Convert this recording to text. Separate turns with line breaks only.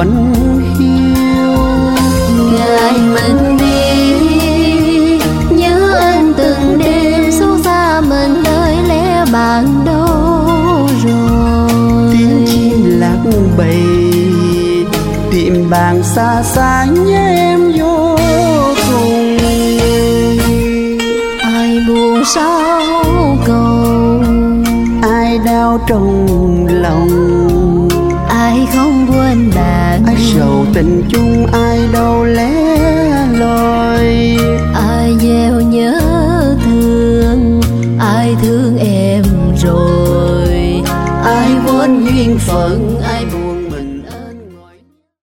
vẫn hiu.
Ngày mình đi nhớ anh từng đêm, xót xa mình nơi lẽ bạn đâu rồi.
Tiếng chim lạc bầy tìm bạn xa xa nhé em vô cùng.
Ai buồn sao cầu,
Ai đau trong lòng,
ai không quên bạn,
ai sầu tình chung ai đâu lẽ